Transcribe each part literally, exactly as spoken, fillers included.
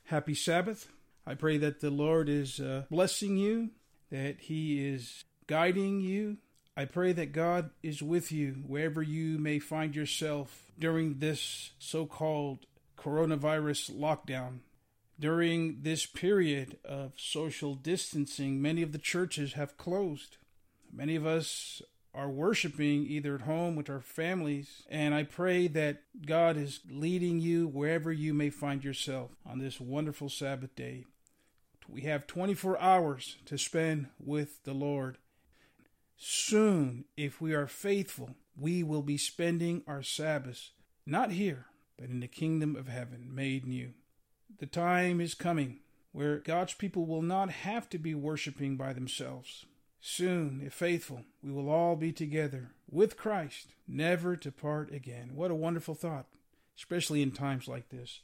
Happy Sabbath. I pray that the Lord is uh, blessing you, that He is guiding you. I pray that God is with you wherever you may find yourself during this so-called coronavirus lockdown. During this period of social distancing, many of the churches have closed. Many of us are worshiping either at home with our families, and I pray that God is leading you wherever you may find yourself on this wonderful Sabbath day. We have twenty-four hours to spend with the Lord. Soon, if we are faithful, we will be spending our Sabbaths, not here, but in the kingdom of heaven, made new. The time is coming where God's people will not have to be worshiping by themselves. Soon, if faithful, we will all be together with Christ, never to part again. What a wonderful thought, especially in times like this.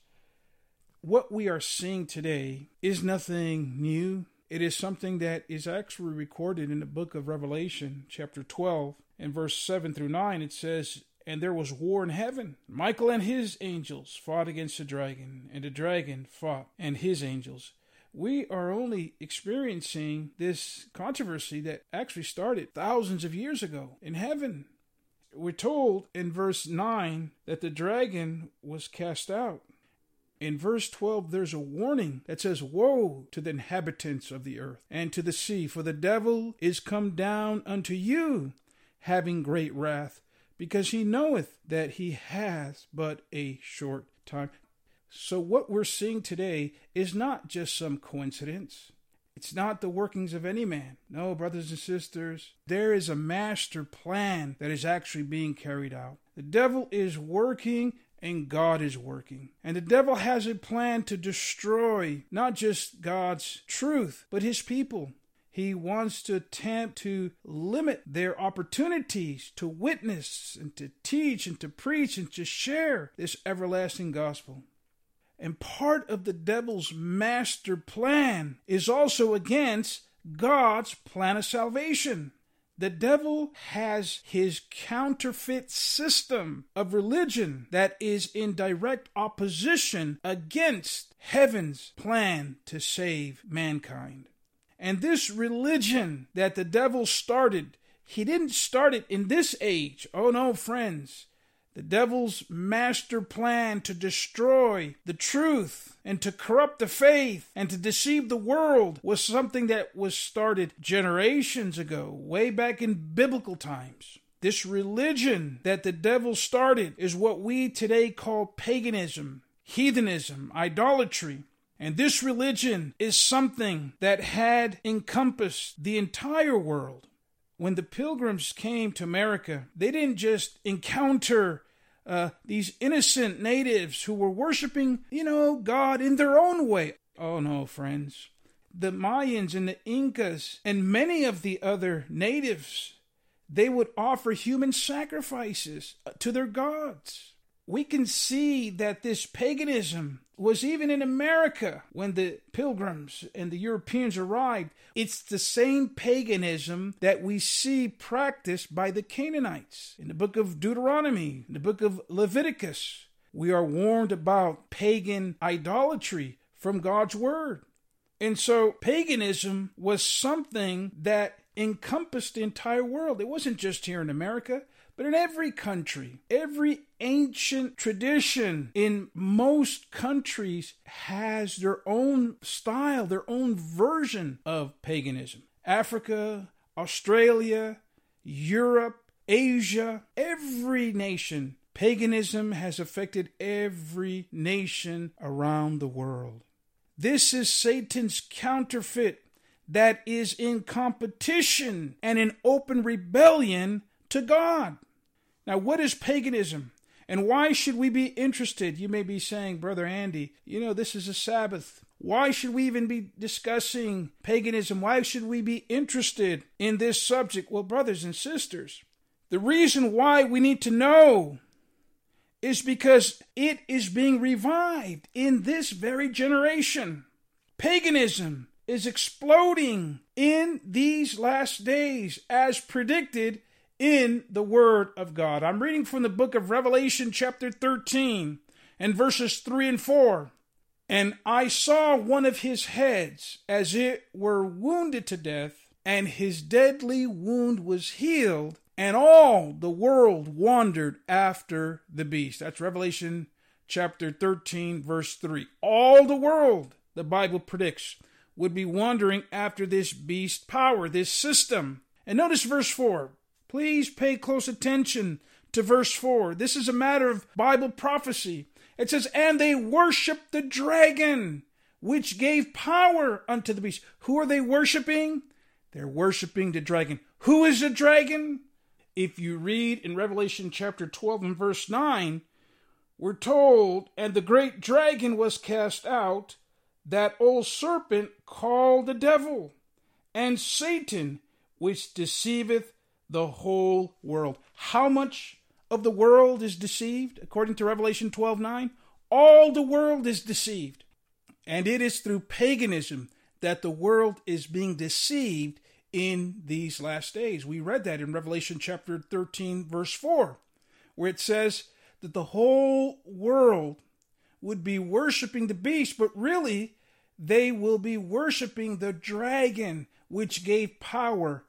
What we are seeing today is nothing new. It is something that is actually recorded in the book of Revelation, chapter twelve, and verse seven through nine. It says, "And there was war in heaven. Michael and his angels fought against the dragon, and the dragon fought and his angels." We are only experiencing this controversy that actually started thousands of years ago in heaven. We're told in verse nine that the dragon was cast out. In verse twelve, there's a warning that says, "Woe to the inhabitants of the earth and to the sea, for the devil is come down unto you, having great wrath, because he knoweth that he hath but a short time." So what we're seeing today is not just some coincidence. It's not the workings of any man. No, brothers and sisters, there is a master plan that is actually being carried out. The devil is working and God is working. And the devil has a plan to destroy not just God's truth, but his people. He wants to attempt to limit their opportunities to witness and to teach and to preach and to share this everlasting gospel. And part of the devil's master plan is also against God's plan of salvation. The devil has his counterfeit system of religion that is in direct opposition against heaven's plan to save mankind. And this religion that the devil started, he didn't start it in this age. Oh no, friends. The devil's master plan to destroy the truth and to corrupt the faith and to deceive the world was something that was started generations ago, way back in biblical times. This religion that the devil started is what we today call paganism, heathenism, idolatry. And this religion is something that had encompassed the entire world. When the pilgrims came to America, they didn't just encounter uh, these innocent natives who were worshiping, you know, God in their own way. Oh no, friends. The Mayans and the Incas and many of the other natives, they would offer human sacrifices to their gods. We can see that this paganism was even in America when the pilgrims and the Europeans arrived. It's the same paganism that we see practiced by the Canaanites. In the book of Deuteronomy, in the book of Leviticus, we are warned about pagan idolatry from God's word. And so paganism was something that encompassed the entire world. It wasn't just here in America, but in every country. Every ancient tradition in most countries has their own style, their own version of paganism. Africa, Australia, Europe, Asia, every nation. Paganism has affected every nation around the world. This is Satan's counterfeit that is in competition and in open rebellion to God. Now, what is paganism? And why should we be interested? You may be saying, Brother Andy, you know, this is a Sabbath. Why should we even be discussing paganism? Why should we be interested in this subject? Well, brothers and sisters, the reason why we need to know is because it is being revived in this very generation. Paganism is exploding in these last days as predicted in the Word of God. I'm reading from the book of Revelation chapter thirteen and verses three and four. And I saw one of his heads as it were wounded to death, and his deadly wound was healed, and all the world wandered after the beast. That's Revelation chapter thirteen, verse three. All the world, the Bible predicts, would be wandering after this beast power, this system. And notice verse four. Please pay close attention to verse four. This is a matter of Bible prophecy. It says, and they worshiped the dragon, which gave power unto the beast. Who are they worshiping? They're worshiping the dragon. Who is the dragon? If you read in Revelation chapter twelve and verse nine, we're told, and the great dragon was cast out, that old serpent called the devil, and Satan, which deceiveth the whole world. How much of the world is deceived? According to Revelation twelve nine, all the world is deceived. And it is through paganism that the world is being deceived in these last days. We read that in Revelation chapter thirteen, verse four, where it says that the whole world would be worshiping the beast, but really they will be worshiping the dragon, which gave power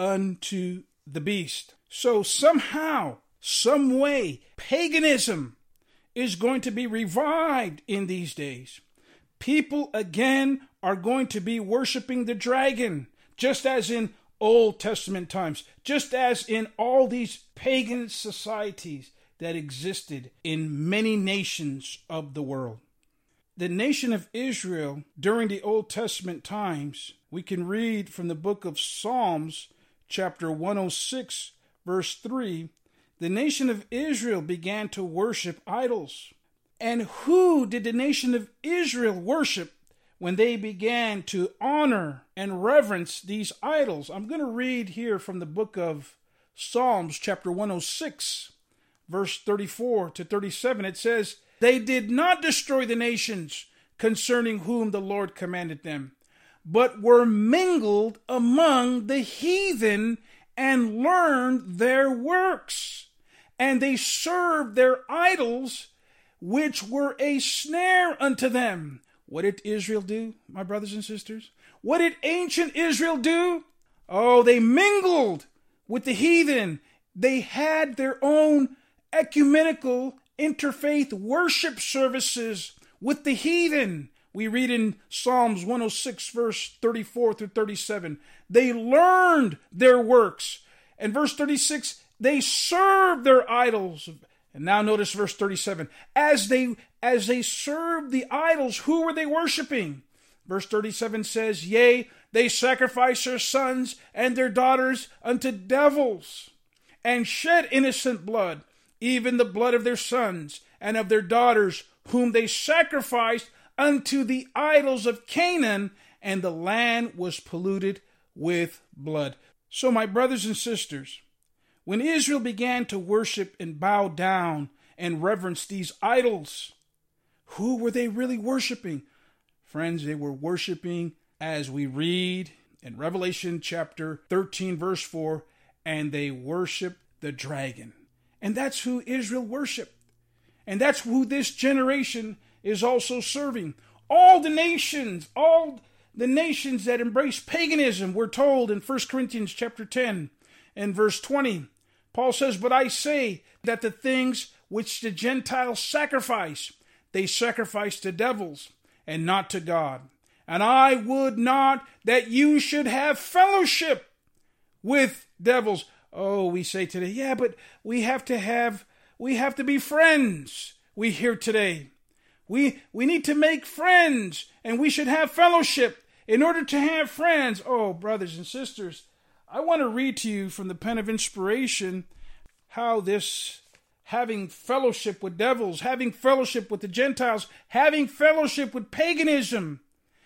unto the beast. So somehow, some way, paganism is going to be revived in these days. People again are going to be worshiping the dragon, just as in Old Testament times, just as in all these pagan societies that existed in many nations of the world. The nation of Israel during the Old Testament times, we can read from the book of Psalms, chapter one oh six, verse three, the nation of Israel began to worship idols. And who did the nation of Israel worship when they began to honor and reverence these idols? I'm going to read here from the book of Psalms, chapter one oh six, verse thirty-four to thirty-seven. It says, they did not destroy the nations concerning whom the Lord commanded them, but were mingled among the heathen and learned their works. And they served their idols, which were a snare unto them. What did Israel do, my brothers and sisters? What did ancient Israel do? Oh, they mingled with the heathen. They had their own ecumenical interfaith worship services with the heathen. We read in Psalms one oh six, verse thirty-four through thirty-seven. They learned their works. And verse thirty-six, they served their idols. And now notice verse thirty-seven. As they as they served the idols, who were they worshiping? Verse thirty-seven says, yea, they sacrificed their sons and their daughters unto devils, and shed innocent blood, even the blood of their sons and of their daughters, whom they sacrificed unto the idols of Canaan, and the land was polluted with blood. So, my brothers and sisters, when Israel began to worship and bow down and reverence these idols, who were they really worshiping? Friends, they were worshiping, as we read in Revelation chapter thirteen, verse four, and they worshiped the dragon. And that's who Israel worshiped. And that's who this generation is also serving. All the nations, all the nations that embrace paganism, we're told in First Corinthians chapter ten and verse twenty. Paul says, but I say that the things which the Gentiles sacrifice, they sacrifice to devils and not to God. And I would not that you should have fellowship with devils. Oh, we say today, yeah, but we have to have, we have to be friends. We hear today. We, we need to make friends, and we should have fellowship in order to have friends. Oh, brothers and sisters, I want to read to you from the pen of inspiration how this having fellowship with devils, having fellowship with the Gentiles, having fellowship with paganism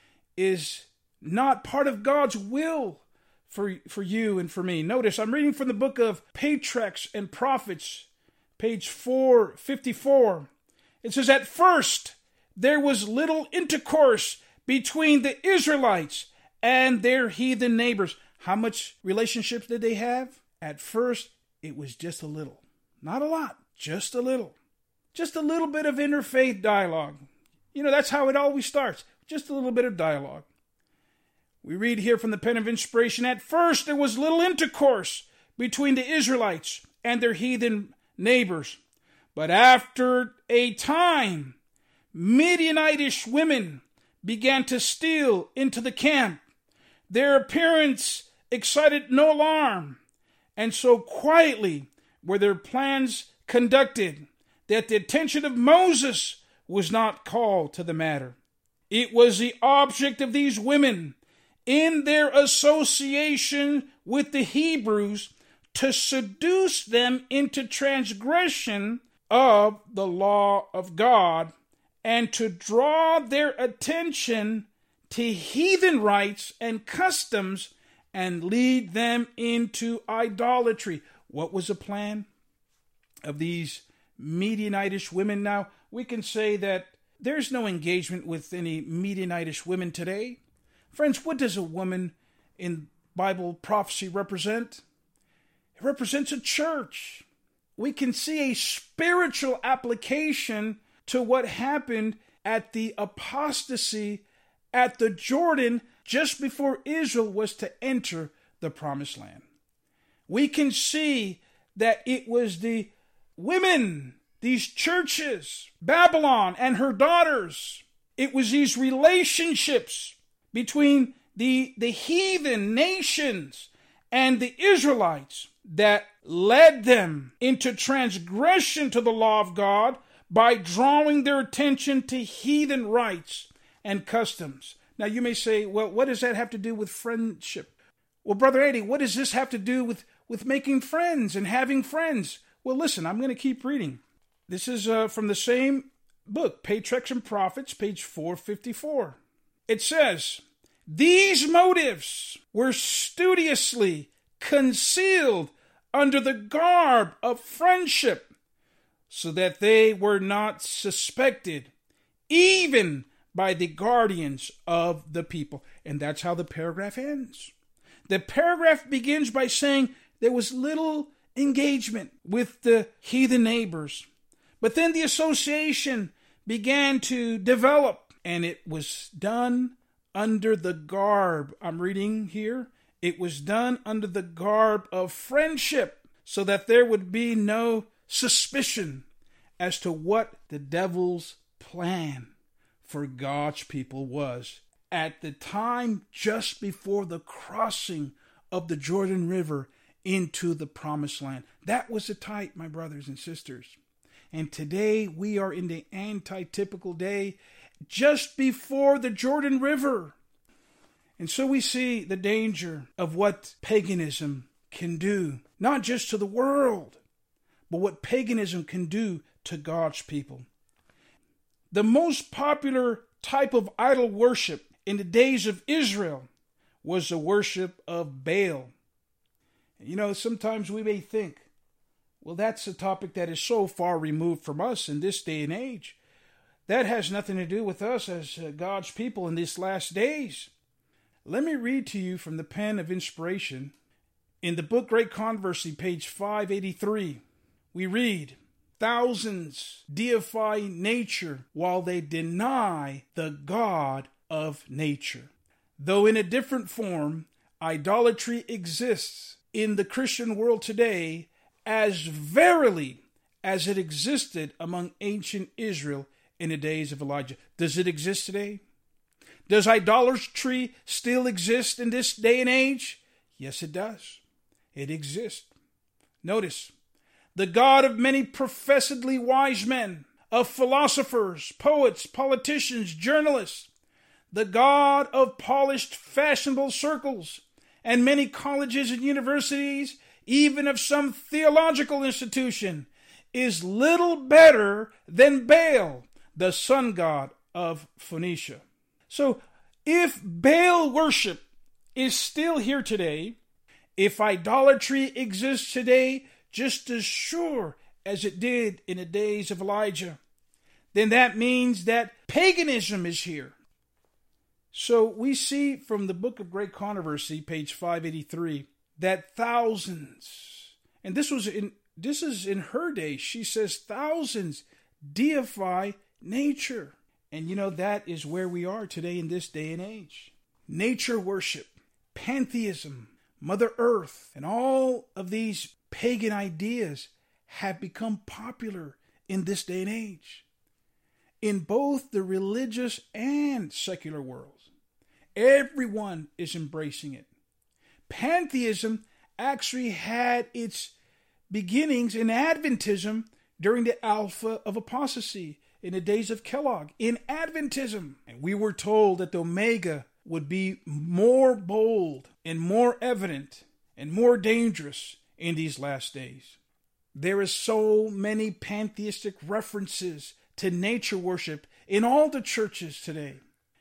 is not part of God's will for, for you and for me. Notice, I'm reading from the book of Patriarchs and Prophets, page four fifty-four. It says, at first, there was little intercourse between the Israelites and their heathen neighbors. How much relationships did they have? At first, it was just a little. Not a lot, just a little. Just a little bit of interfaith dialogue. You know, that's how it always starts. Just a little bit of dialogue. We read here from the pen of inspiration, at first there was little intercourse between the Israelites and their heathen neighbors. But after a time, Midianitish women began to steal into the camp. Their appearance excited no alarm, and so quietly were their plans conducted that the attention of Moses was not called to the matter. It was the object of these women, in their association with the Hebrews, to seduce them into transgression of the law of God and to draw their attention to heathen rites and customs and lead them into idolatry. What was the plan of these Midianitish women? Now, we can say that there's no engagement with any Midianitish women today. Friends, what does a woman in Bible prophecy represent? It represents a church. We can see a spiritual application to what happened at the apostasy at the Jordan just before Israel was to enter the promised land. We can see that it was the women, these churches, Babylon and her daughters. It was these relationships between the, the heathen nations and the Israelites that led them into transgression to the law of God by drawing their attention to heathen rites and customs. Now you may say, well, what does that have to do with friendship? Well, Brother Eddie, what does this have to do with, with making friends and having friends? Well, listen, I'm going to keep reading. This is uh, from the same book, Patriarchs and Prophets, page four fifty-four. It says, these motives were studiously concealed under the garb of friendship, so that they were not suspected, even by the guardians of the people. And that's how the paragraph ends. The paragraph begins by saying there was little engagement with the heathen neighbors. But then the association began to develop, and it was done under the garb. I'm reading here. It was done under the garb of friendship, so that there would be no suspicion as to what the devil's plan for God's people was at the time just before the crossing of the Jordan River into the promised land. That was the type, my brothers and sisters. And today we are in the anti-typical day just before the Jordan River. And so we see the danger of what paganism can do, not just to the world, but what paganism can do to God's people. The most popular type of idol worship in the days of Israel was the worship of Baal. You know, sometimes we may think, well, that's a topic that is so far removed from us in this day and age. That has nothing to do with us as uh, God's people in these last days. Let me read to you from the pen of inspiration. In the book Great Controversy, page five eighty-three, we read, thousands deify nature while they deny the God of nature. Though in a different form, idolatry exists in the Christian world today as verily as it existed among ancient Israel in the days of Elijah. Does it exist today? Does idolatry still exist in this day and age? Yes, it does. It exists. Notice, the God of many professedly wise men, of philosophers, poets, politicians, journalists, the God of polished fashionable circles, and many colleges and universities, even of some theological institution, is little better than Baal, the sun god of Phoenicia. So, if Baal worship is still here today, if idolatry exists today just as sure as it did in the days of Elijah, then that means that paganism is here. So we see from the book of Great Controversy, page five eighty-three, that thousands, and this was in this is in her day, she says thousands deify nature. And you know, that is where we are today in this day and age. Nature worship, pantheism, Mother Earth, and all of these pagan ideas have become popular in this day and age. In both the religious and secular worlds, everyone is embracing it. Pantheism actually had its beginnings in Adventism during the Alpha of Apostasy in the days of Kellogg, in Adventism. And we were told that the Omega would be more bold and more evident and more dangerous in these last days. There is so many pantheistic references to nature worship in all the churches today.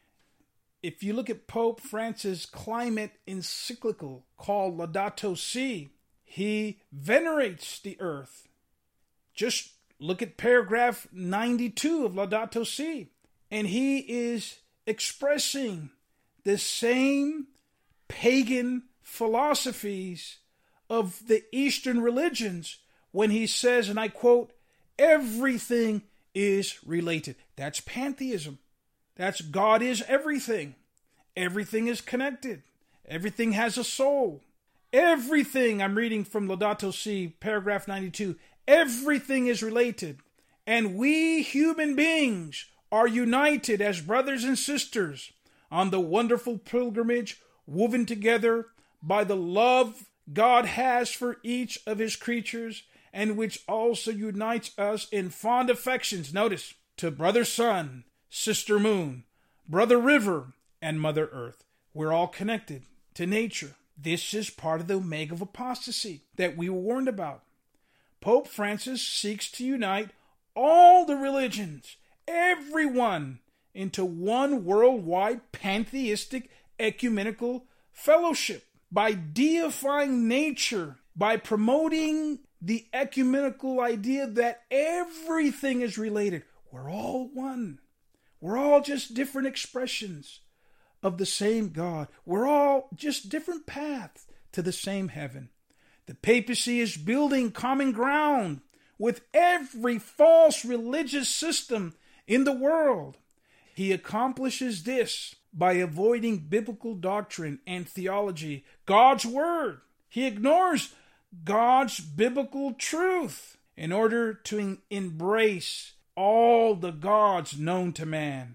If you look at Pope Francis' climate encyclical called Laudato Si', he venerates the earth. Just look at paragraph ninety-two of Laudato Si', and he is expressing the same pagan philosophies of the Eastern religions when he says, and I quote, everything is related. That's pantheism. That's God is everything. Everything is connected. Everything has a soul. Everything, I'm reading from Laudato Si', paragraph ninety-two, everything is related. And we human beings are united as brothers and sisters on the wonderful pilgrimage woven together by the love God has for each of his creatures, and which also unites us in fond affections, notice, to brother sun, sister moon, brother river, and mother earth. We're all connected to nature. This is part of the Omega of Apostasy that we were warned about. Pope Francis seeks to unite all the religions, everyone, into one worldwide pantheistic ecumenical fellowship by deifying nature, by promoting the ecumenical idea that everything is related. We're all one. We're all just different expressions of the same God. We're all just different paths to the same heaven. The papacy is building common ground with every false religious system in the world. He accomplishes this by avoiding biblical doctrine and theology, God's word. He ignores God's biblical truth in order to embrace all the gods known to man.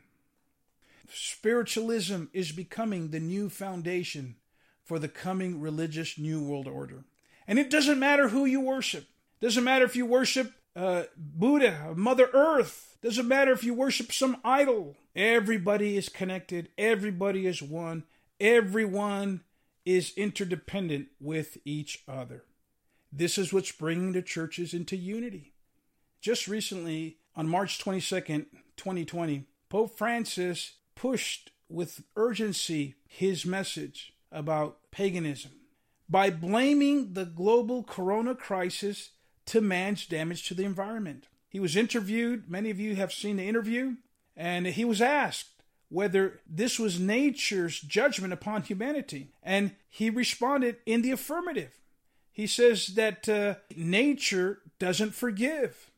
Spiritualism is becoming the new foundation for the coming religious New World Order. And it doesn't matter who you worship. It doesn't matter if you worship uh, Buddha, Mother Earth. It doesn't matter if you worship some idol. Everybody is connected. Everybody is one. Everyone is interdependent with each other. This is what's bringing the churches into unity. Just recently, on March twenty-second, twenty twenty, Pope Francis pushed with urgency his message about paganism by blaming the global corona crisis to man's damage to the environment. He was interviewed, many of you have seen the interview, and he was asked whether this was nature's judgment upon humanity. And he responded in the affirmative. He says that uh, nature doesn't forgive.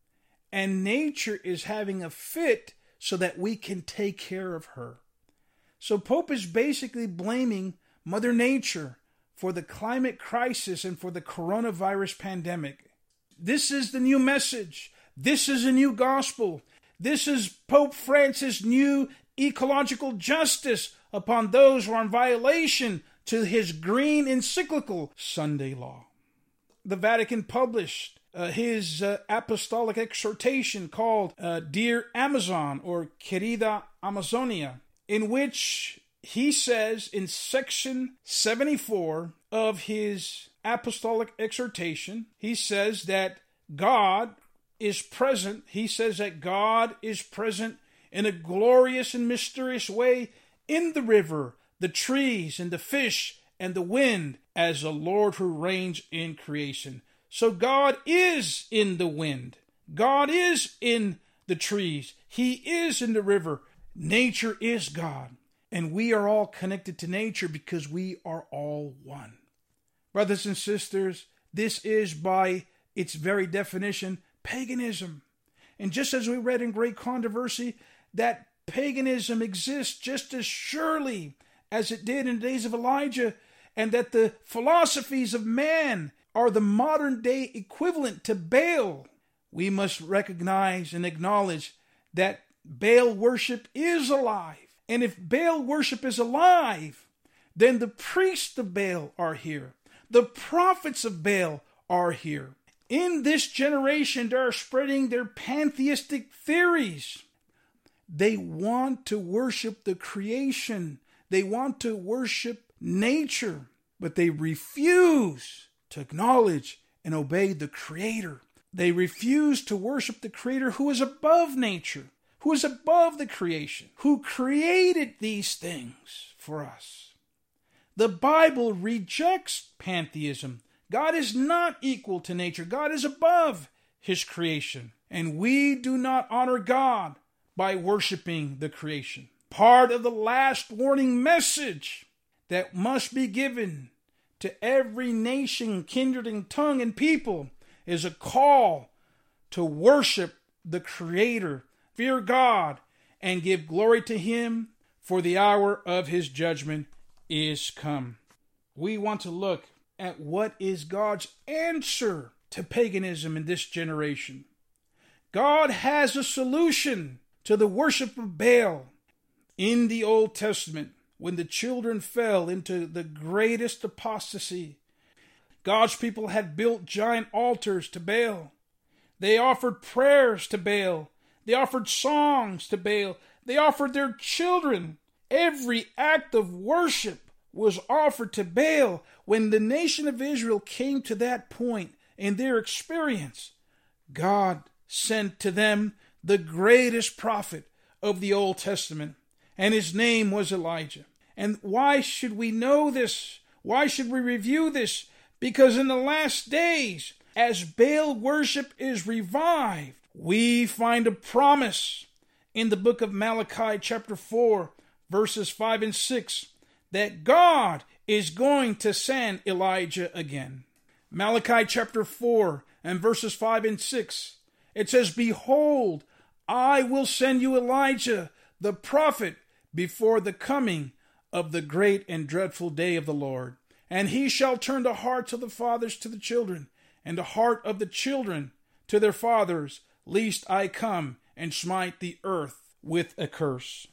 And nature is having a fit so that we can take care of her. So Pope is basically blaming Mother Nature for the climate crisis and for the coronavirus pandemic. This is the new message. This is a new gospel. This is Pope Francis' new ecological justice upon those who are in violation to his green encyclical, Sunday Law. The Vatican published uh, his uh, apostolic exhortation called uh, Dear Amazon, or Querida Amazonia, in which he says in section seventy-four of his apostolic exhortation, he says that God is present. He says that God is present in a glorious and mysterious way in the river, the trees, and the fish, and the wind, as the Lord who reigns in creation. So God is in the wind. God is in the trees. He is in the river. Nature is God. And we are all connected to nature because we are all one. Brothers and sisters, this is by its very definition paganism. And just as we read in Great Controversy, that paganism exists just as surely as it did in the days of Elijah, and that the philosophies of man are the modern day equivalent to Baal, we must recognize and acknowledge that Baal worship is alive. And if Baal worship is alive, then the priests of Baal are here. The prophets of Baal are here. In this generation, they are spreading their pantheistic theories. They want to worship the creation. They want to worship nature, but they refuse to acknowledge and obey the Creator. They refuse to worship the Creator who is above nature, who is above the creation, who created these things for us. The Bible rejects pantheism. God is not equal to nature. God is above His creation. And we do not honor God by worshiping the creation. Part of the last warning message that must be given to every nation, kindred, and tongue and people is a call to worship the Creator, fear God, and give glory to Him, for the hour of His judgment is come. We want to look at what is God's answer to paganism in this generation. God has a solution to the worship of Baal. In the Old Testament, when the children fell into the greatest apostasy, God's people had built giant altars to Baal. They offered prayers to Baal. They offered songs to Baal. They offered their children. Every act of worship was offered to Baal. When the nation of Israel came to that point in their experience, God sent to them the greatest prophet of the Old Testament, and his name was Elijah. And why should we know this? Why should we review this? Because in the last days, as Baal worship is revived, we find a promise in the book of Malachi chapter four, verses five and six, that God is going to send Elijah again. Malachi chapter four and verses five and six, it says, "Behold, I will send you Elijah, the prophet, before the coming of the great and dreadful day of the Lord. And he shall turn the hearts of the fathers to the children, and the heart of the children to their fathers, lest I come and smite the earth with a curse."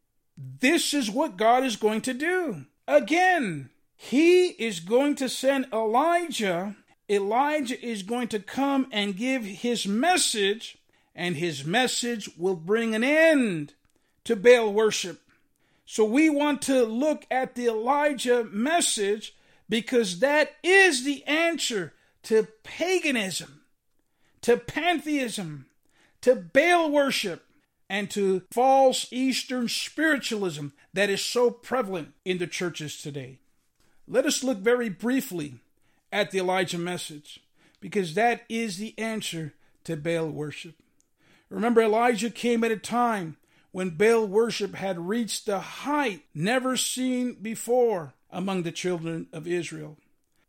This is what God is going to do. Again, He is going to send Elijah. Elijah is going to come and give his message, and his message will bring an end to Baal worship. So we want to look at the Elijah message because that is the answer to paganism, to pantheism, to Baal worship, and to false Eastern spiritualism that is so prevalent in the churches today. Let us look very briefly at the Elijah message, because that is the answer to Baal worship. Remember, Elijah came at a time when Baal worship had reached a height never seen before among the children of Israel.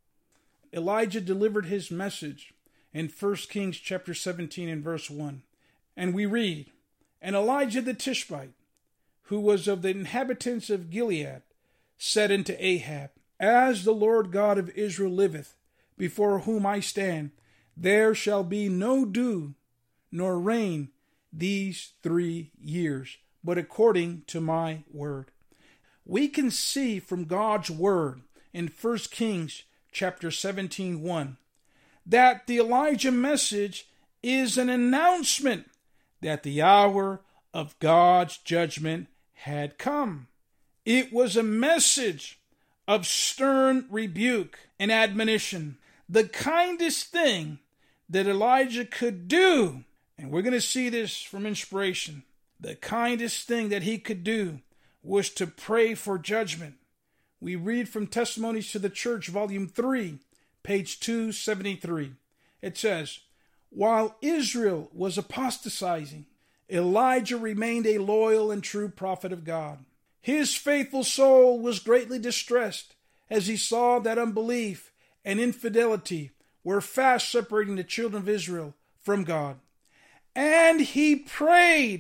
Elijah delivered his message in First Kings chapter seventeen and verse one. And we read, "And Elijah the Tishbite, who was of the inhabitants of Gilead, said unto Ahab, As the Lord God of Israel liveth, before whom I stand, there shall be no dew nor rain these three years, but according to my word." We can see from God's word in First Kings chapter seventeen, one, that the Elijah message is an announcement that the hour of God's judgment had come. It was a message of stern rebuke and admonition, the kindest thing that Elijah could do. And we're going to see this from inspiration. The kindest thing that he could do was to pray for judgment. We read from Testimonies to the Church, volume three, page two seventy-three. It says, "While Israel was apostatizing, Elijah remained a loyal and true prophet of God. His faithful soul was greatly distressed as he saw that unbelief and infidelity were fast separating the children of Israel from God. And he prayed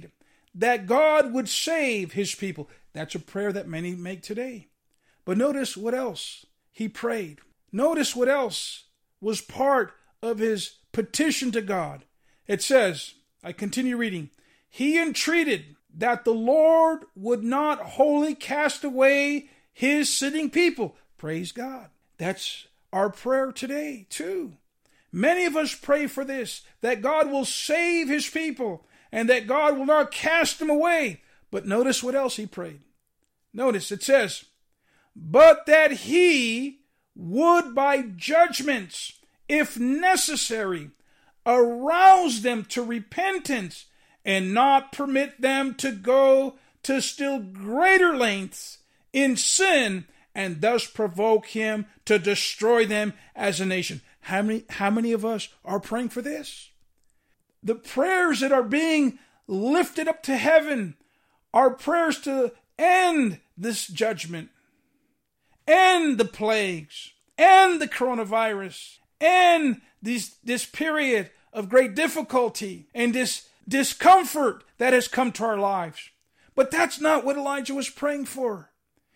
that God would save his people. That's a prayer that many make today. But notice what else he prayed. Notice what else was part of his petition to God. It says, I continue reading, he entreated that the Lord would not wholly cast away his sitting people. Praise God. That's our prayer today, too. Many of us pray for this, that God will save his people and that God will not cast them away. But notice what else he prayed. Notice it says, but that he would by judgments, if necessary, arouse them to repentance and not permit them to go to still greater lengths in sin and thus provoke him to destroy them as a nation. How many, how many of us are praying for this? The prayers that are being lifted up to heaven are prayers to end this judgment, end the plagues, end the coronavirus, end this, this period of great difficulty and this discomfort that has come to our lives. But that's not what Elijah was praying for.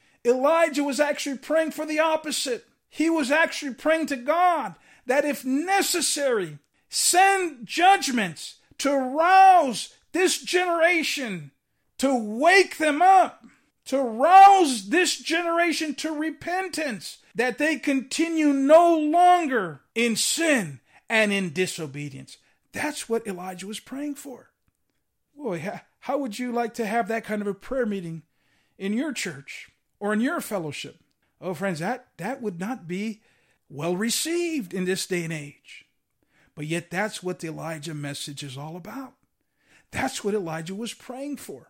Elijah was actually praying for the opposite. He was actually praying to God that if necessary, send judgments to rouse this generation, to wake them up, to rouse this generation to repentance, that they continue no longer in sin and in disobedience. That's what Elijah was praying for. Boy, how would you like to have that kind of a prayer meeting in your church or in your fellowship? Oh, friends, that, that would not be well received in this day and age. But yet that's what the Elijah message is all about. That's what Elijah was praying for.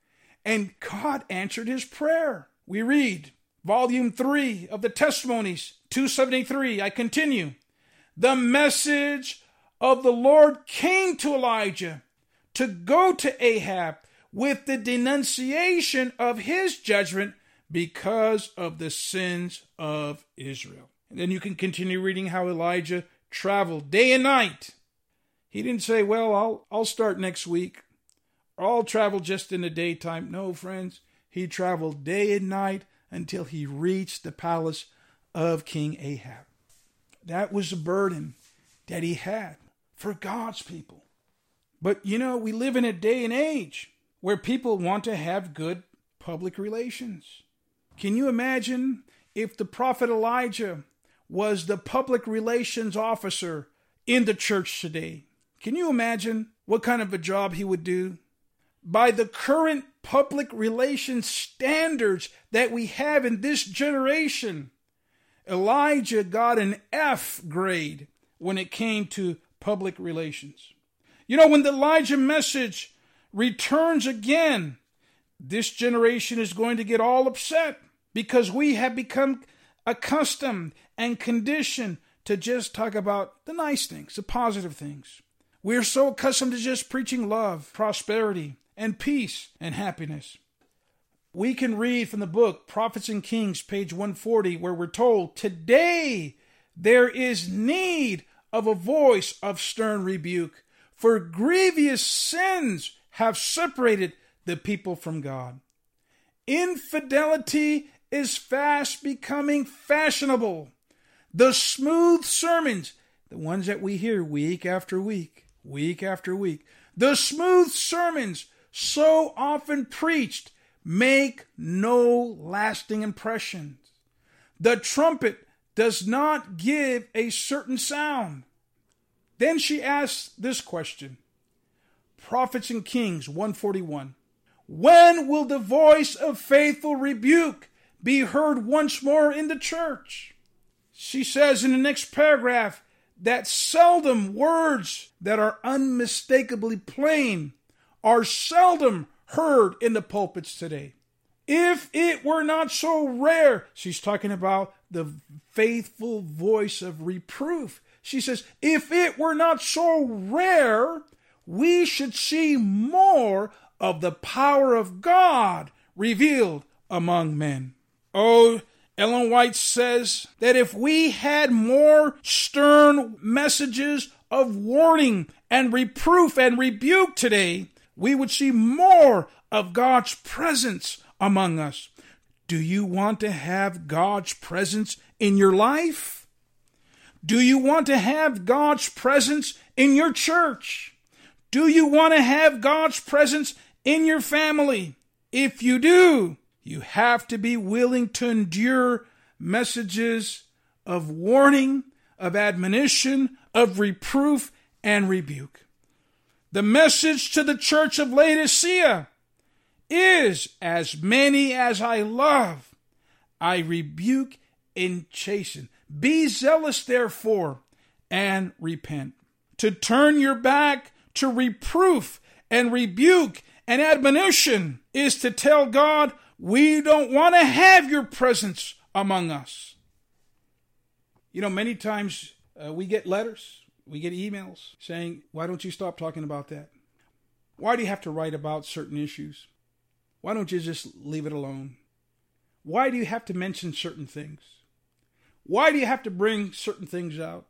And God answered his prayer. We read, volume three of the Testimonies, two seventy-three. I continue. The message of the Lord came to Elijah to go to Ahab with the denunciation of his judgment because of the sins of Israel. And then you can continue reading how Elijah traveled day and night. He didn't say, well, I'll, I'll start next week, or I'll travel just in the daytime. No, friends, he traveled day and night until he reached the palace of King Ahab. That was the burden that he had for God's people. But, you know, we live in a day and age where people want to have good public relations. Can you imagine if the prophet Elijah was the public relations officer in the church today? Can you imagine what kind of a job he would do? By the current public relations standards that we have in this generation, Elijah got an F grade when it came to public relations. You know, when the Elijah message returns again, this generation is going to get all upset because we have become accustomed and conditioned to just talk about the nice things, the positive things. We're so accustomed to just preaching love, prosperity, and peace and happiness. We can read from the book Prophets and Kings, page one forty, where we're told, today there is need of a voice of stern rebuke, for grievous sins have separated the people from God. Infidelity is fast becoming fashionable. The smooth sermons, the ones that we hear week after week, week after week, the smooth sermons so often preached make no lasting impressions. The trumpet does not give a certain sound. Then she asks this question. Prophets and Kings one forty-one. When will the voice of faithful rebuke be heard once more in the church? She says in the next paragraph that seldom words that are unmistakably plain are seldom heard in the pulpits today. If it were not so rare, she's talking about the faithful voice of reproof. She says, if it were not so rare, we should see more of the power of God revealed among men. Oh, Ellen White says that if we had more stern messages of warning and reproof and rebuke today, we would see more of God's presence among us. Do you want to have God's presence in your life? Do you want to have God's presence in your church? Do you want to have God's presence in your family? If you do, you have to be willing to endure messages of warning, of admonition, of reproof, and rebuke. The message to the church of Laodicea is, as many as I love, I rebuke and chasten. Be zealous, therefore, and repent. To turn your back to reproof and rebuke and admonition is to tell God, we don't want to have your presence among us. You know, many times uh, we get letters, we get emails saying, why don't you stop talking about that? Why do you have to write about certain issues? Why don't you just leave it alone? Why do you have to mention certain things? Why do you have to bring certain things out?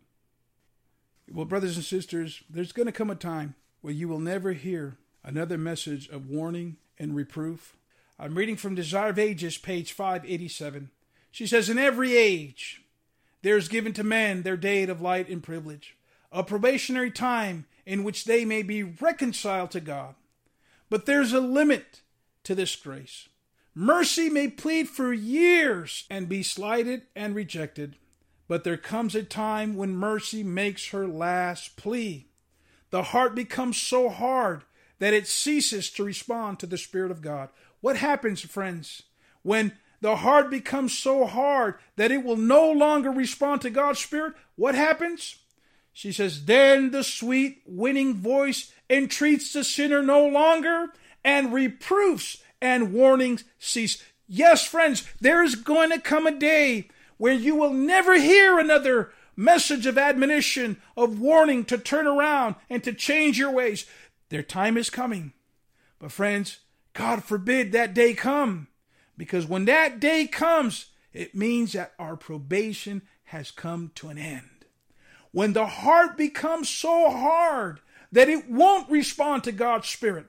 Well, brothers and sisters, there's going to come a time where you will never hear another message of warning and reproof. I'm reading from Desire of Ages, page five eighty-seven. She says, in every age, there is given to men their day of light and privilege, a probationary time in which they may be reconciled to God. But there's a limit to this grace. Mercy may plead for years and be slighted and rejected, but there comes a time when mercy makes her last plea. The heart becomes so hard that it ceases to respond to the Spirit of God. What happens, friends, when the heart becomes so hard that it will no longer respond to God's Spirit? What happens? She says, then the sweet, winning voice entreats the sinner no longer, and reproofs and warnings cease. Yes, friends, there is going to come a day where you will never hear another message of admonition, of warning to turn around and to change your ways. Their time is coming. But friends, God forbid that day come. Because when that day comes, it means that our probation has come to an end. When the heart becomes so hard that it won't respond to God's Spirit,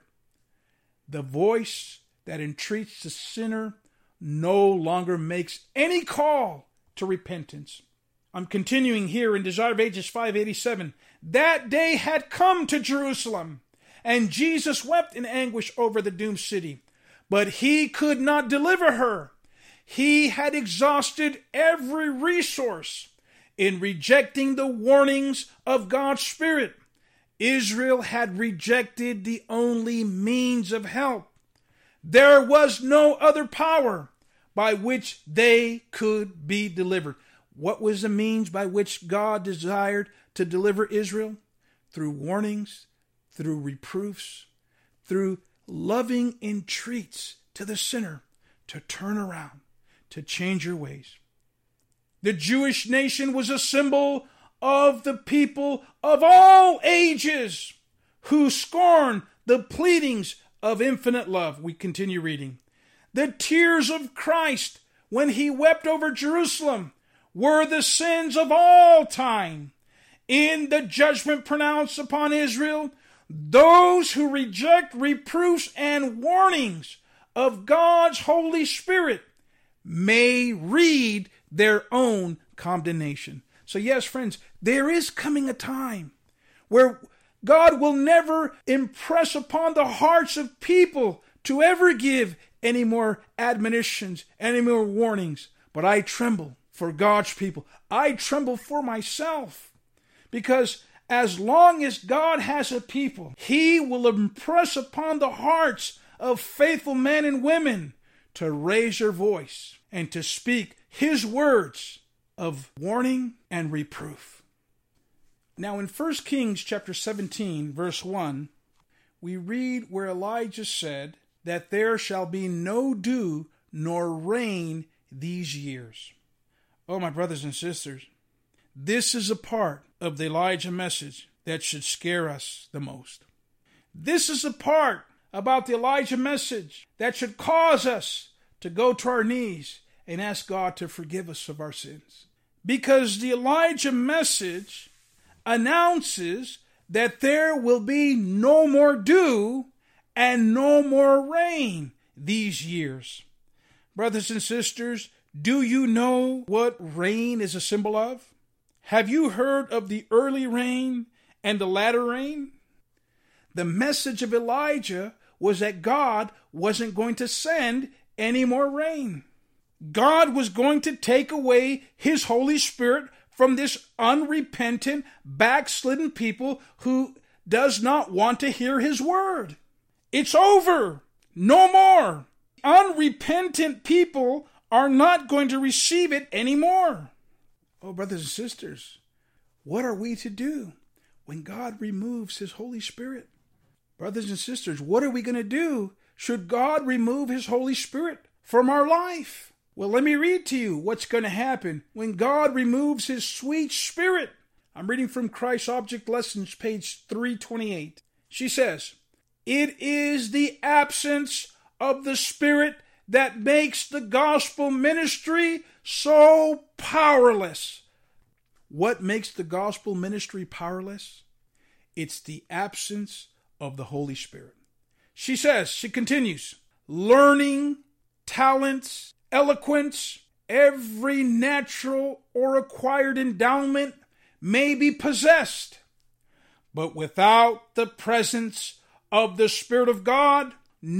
the voice that entreats the sinner no longer makes any call to repentance. I'm continuing here in Desire of Ages five eighty-seven. That day had come to Jerusalem, and Jesus wept in anguish over the doomed city. But he could not deliver her. He had exhausted every resource in rejecting the warnings of God's Spirit. Israel had rejected the only means of help. There was no other power by which they could be delivered. What was the means by which God desired to deliver Israel? Through warnings, through reproofs, through loving entreats to the sinner to turn around, to change your ways. The Jewish nation was a symbol of the people of all ages who scorn the pleadings of infinite love. We continue reading. The tears of Christ when he wept over Jerusalem were the sins of all time. In the judgment pronounced upon Israel, those who reject reproofs and warnings of God's Holy Spirit may read their own condemnation. So yes, friends, there is coming a time where God will never impress upon the hearts of people to ever give any more admonitions, any more warnings. But I tremble for God's people. I tremble for myself, because as long as God has a people, he will impress upon the hearts of faithful men and women to raise their voice and to speak his words of warning and reproof. Now in First Kings chapter seventeen, verse one, we read where Elijah said that there shall be no dew nor rain these years. Oh, my brothers and sisters, this is a part of the Elijah message that should scare us the most. This is a part about the Elijah message that should cause us to go to our knees and ask God to forgive us of our sins. Because the Elijah message announces that there will be no more dew and no more rain these years. Brothers and sisters, do you know what rain is a symbol of? Have you heard of the early rain and the latter rain? The message of Elijah was that God wasn't going to send any more rain. God was going to take away his Holy Spirit from this unrepentant, backslidden people who does not want to hear his word. It's over. No more. Unrepentant people are not going to receive it anymore. Oh, brothers and sisters, what are we to do when God removes his Holy Spirit? Brothers and sisters, what are we going to do should God remove his Holy Spirit from our life? Well, let me read to you what's going to happen when God removes his sweet Spirit. I'm reading from Christ Object Lessons, page three twenty-eight. She says, "It is the absence of the Spirit that makes the gospel ministry so powerless." What makes the gospel ministry powerless? It's the absence of the Holy Spirit. She says, she continues, "Learning, talents, eloquence, every natural or acquired endowment may be possessed, but without the presence of the Spirit of God,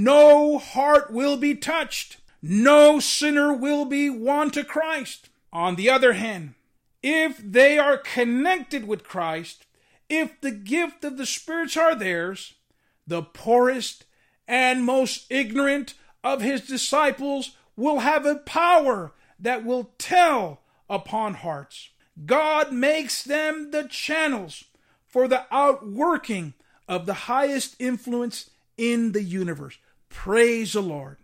no heart will be touched. No sinner will be won to Christ. On the other hand, if they are connected with Christ, if the gift of the spirits are theirs, the poorest and most ignorant of his disciples will have a power that will tell upon hearts. God makes them the channels for the outworking of the highest influence in the universe. Praise the Lord.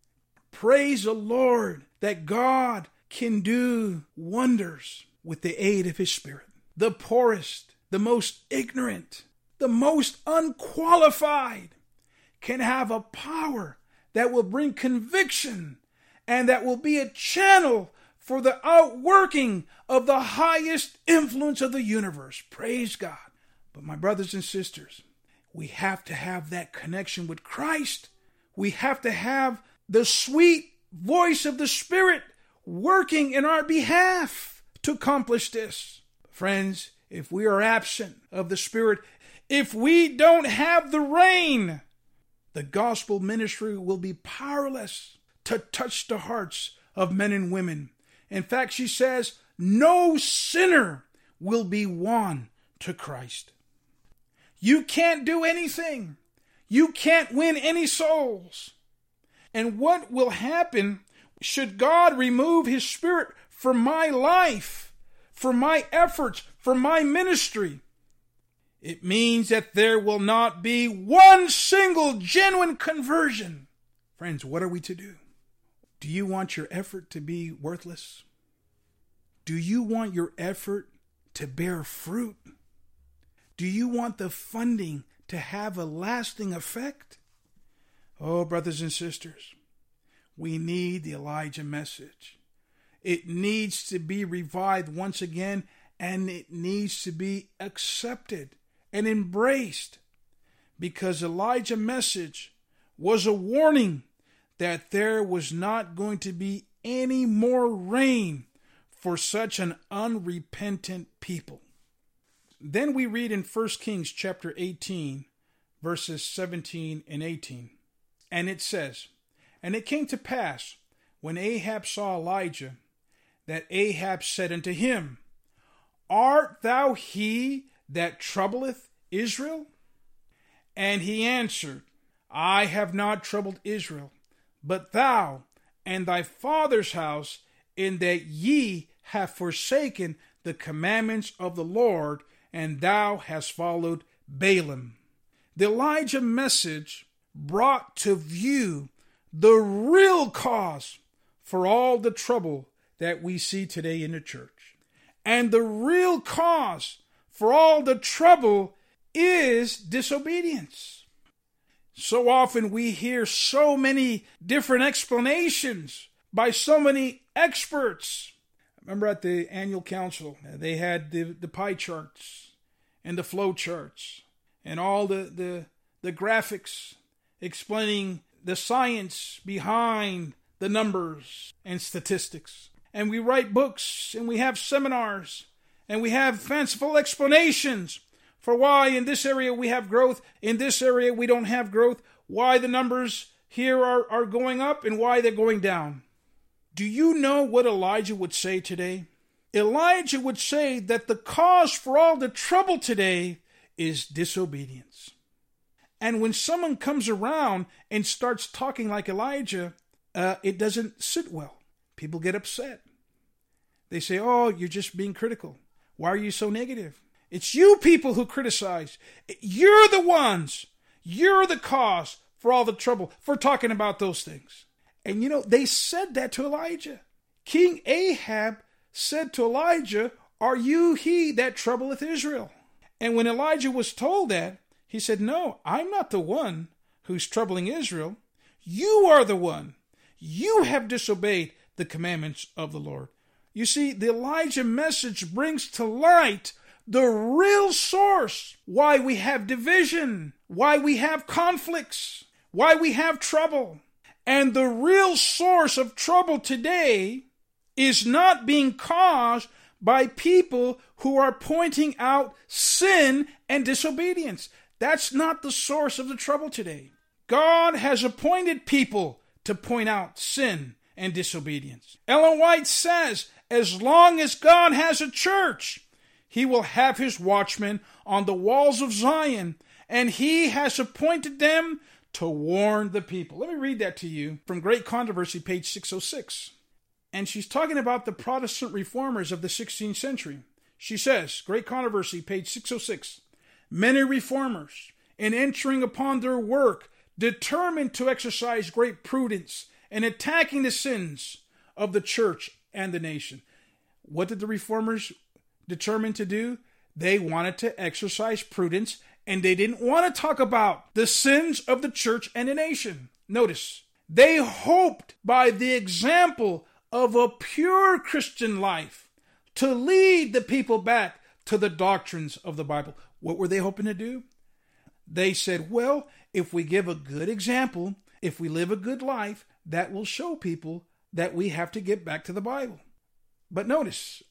Praise the Lord that God can do wonders with the aid of his Spirit. The poorest, the most ignorant, the most unqualified can have a power that will bring conviction and that will be a channel for the outworking of the highest influence of the universe. Praise God. But my brothers and sisters, we have to have that connection with Christ. We have to have the sweet voice of the Spirit working in our behalf to accomplish this. Friends, if we are absent of the Spirit, if we don't have the rain, the gospel ministry will be powerless to touch the hearts of men and women. In fact, she says, no sinner will be won to Christ. You can't do anything. You can't win any souls. And what will happen should God remove his Spirit from my life, from my efforts, from my ministry? It means that there will not be one single genuine conversion. Friends, what are we to do? Do you want your effort to be worthless? Do you want your effort to bear fruit? Do you want the funding to have a lasting effect? Oh, brothers and sisters, we need the Elijah message. It needs to be revived once again, and it needs to be accepted and embraced, because Elijah's message was a warning that there was not going to be any more rain for such an unrepentant people. Then we read in First Kings chapter eighteen, verses seventeen and eighteen. And it says, "And it came to pass, when Ahab saw Elijah, that Ahab said unto him, Art thou he that troubleth Israel? And he answered, I have not troubled Israel, but thou and thy father's house, in that ye have forsaken the commandments of the Lord, and thou hast followed Balaam." The Elijah message brought to view the real cause for all the trouble that we see today in the church. And the real cause for all the trouble is disobedience. So often we hear so many different explanations by so many experts. Remember at the annual council, they had the, the pie charts and the flow charts and all the, the, the graphics explaining the science behind the numbers and statistics. And we write books, and we have seminars, and we have fanciful explanations for why in this area we have growth, in this area we don't have growth, why the numbers here are, are going up and why they're going down. Do you know what Elijah would say today? Elijah would say that the cause for all the trouble today is disobedience. And when someone comes around and starts talking like Elijah, uh, it doesn't sit well. People get upset. They say, oh, you're just being critical. Why are you so negative? It's you people who criticize. You're the ones. You're the cause for all the trouble, for talking about those things. And you know, they said that to Elijah. King Ahab said to Elijah, are you he that troubleth Israel? And when Elijah was told that, he said, no, I'm not the one who's troubling Israel. You are the one. You have disobeyed the commandments of the Lord. You see, the Elijah message brings to light the real source why we have division, why we have conflicts, why we have trouble. And the real source of trouble today is not being caused by people who are pointing out sin and disobedience. That's not the source of the trouble today. God has appointed people to point out sin and disobedience. Ellen White says, as long as God has a church, he will have his watchmen on the walls of Zion, and he has appointed them to warn the people. Let me read that to you from Great Controversy, page six oh six. And she's talking about the Protestant reformers of the sixteenth century. She says, Great Controversy, page six oh six, many reformers, in entering upon their work, determined to exercise great prudence in attacking the sins of the church and the nation. What did the reformers determine to do? They wanted to exercise prudence, and they didn't want to talk about the sins of the church and the nation. Notice, they hoped by the example of a pure Christian life to lead the people back to the doctrines of the Bible. What were they hoping to do? They said, well, if we give a good example, if we live a good life, that will show people that we have to get back to the Bible. But notice,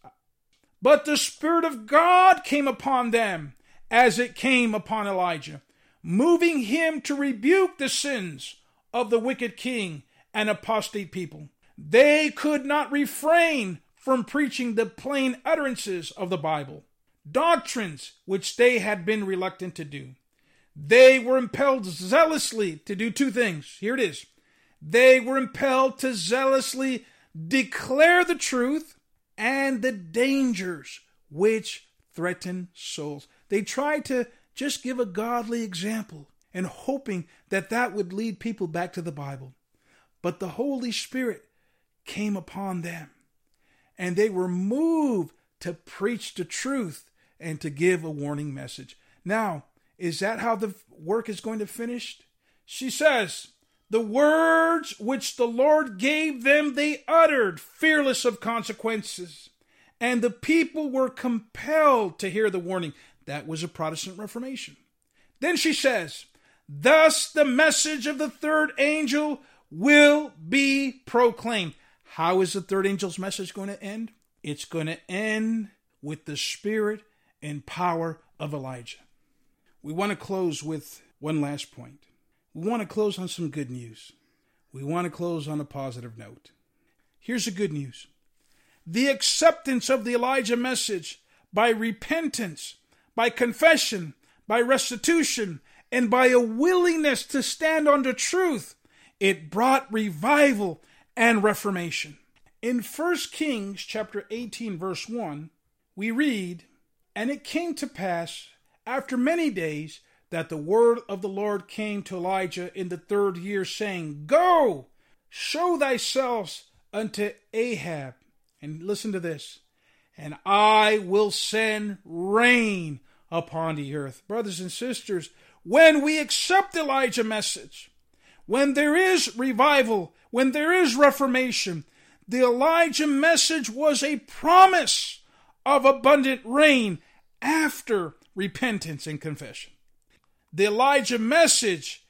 but the Spirit of God came upon them as it came upon Elijah, moving him to rebuke the sins of the wicked king and apostate people. They could not refrain from preaching the plain utterances of the Bible, doctrines which they had been reluctant to do. They were impelled zealously to do two things. Here it is. They were impelled to zealously declare the truth and the dangers which threaten souls. They tried to just give a godly example and hoping that that would lead people back to the Bible. But the Holy Spirit came upon them, and they were moved to preach the truth and to give a warning message. Now, is that how the work is going to finish? She says, the words which the Lord gave them, they uttered, fearless of consequences. And the people were compelled to hear the warning. That was a Protestant Reformation. Then she says, thus the message of the third angel will be proclaimed. How is the third angel's message going to end? It's going to end with the spirit and power of Elijah. We want to close with one last point. We want to close on some good news. We want to close on a positive note. Here's the good news. The acceptance of the Elijah message by repentance, by confession, by restitution, and by a willingness to stand on the truth, it brought revival and reformation. In First Kings chapter eighteen, verse one, we read, and it came to pass after many days that the word of the Lord came to Elijah in the third year, saying, go, show thyself unto Ahab. And listen to this. And I will send rain upon the earth. Brothers and sisters, when we accept Elijah's message, when there is revival, when there is reformation, the Elijah message was a promise of abundant rain after repentance and confession. The Elijah message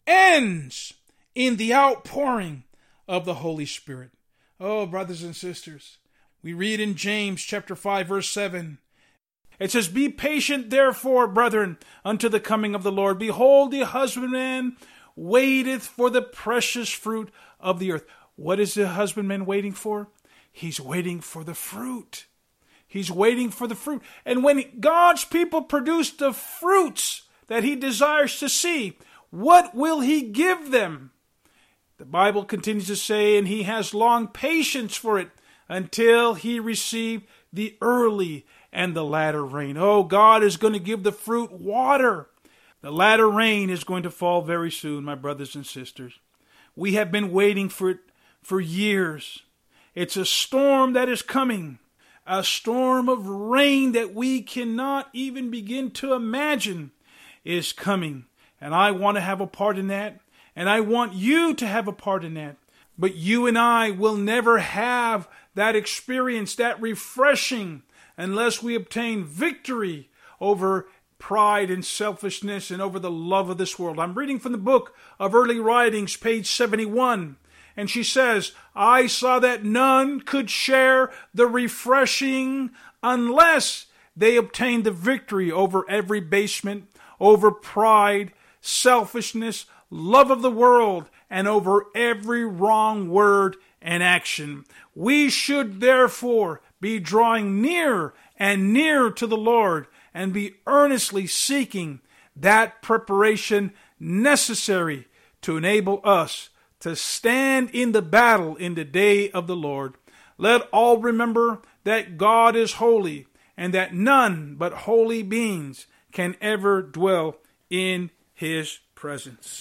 ends in the outpouring of the Holy Spirit. Oh, brothers and sisters, we read in James chapter five, verse seven. It says, "Be patient, therefore, brethren, unto the coming of the Lord. Behold, the husbandman waiteth for the precious fruit of the earth." What is the husbandman waiting for? He's waiting for the fruit. He's waiting for the fruit. And when God's people produce the fruits that he desires to see, what will he give them? The Bible continues to say, "And he has long patience for it until he receive the early and the latter rain." Oh, God is going to give the fruit water. The latter rain is going to fall very soon, my brothers and sisters. We have been waiting for it for years. It's a storm that is coming, a storm of rain that we cannot even begin to imagine is coming. And I want to have a part in that, and I want you to have a part in that. But you and I will never have that experience, that refreshing, unless we obtain victory over pride and selfishness and over the love of this world. I'm reading from the book of Early Writings, page seventy-one. And she says, "I saw that none could share the refreshing unless they obtained the victory over every basement, over pride, selfishness, love of the world, and over every wrong word and action. We should therefore be drawing near and near to the Lord and be earnestly seeking that preparation necessary to enable us to stand in the battle in the day of the Lord. Let all remember that God is holy and that none but holy beings can ever dwell in his presence."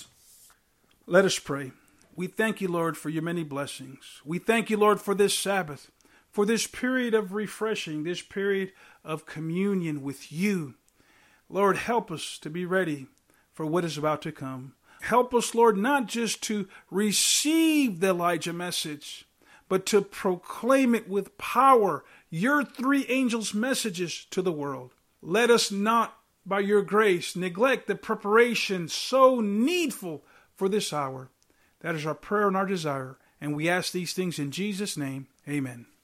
Let us pray. We thank you, Lord, for your many blessings. We thank you, Lord, for this Sabbath, for this period of refreshing, this period of communion with you. Lord, help us to be ready for what is about to come. Help us, Lord, not just to receive the Elijah message, but to proclaim it with power, your three angels' messages to the world. Let us not, by your grace, neglect the preparation so needful for this hour. That is our prayer and our desire, and we ask these things in Jesus' name. Amen.